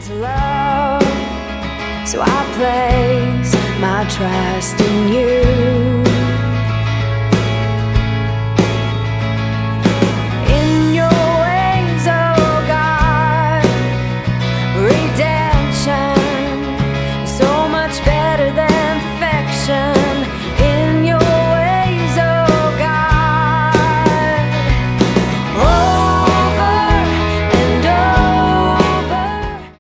is love, so I place my trust in you.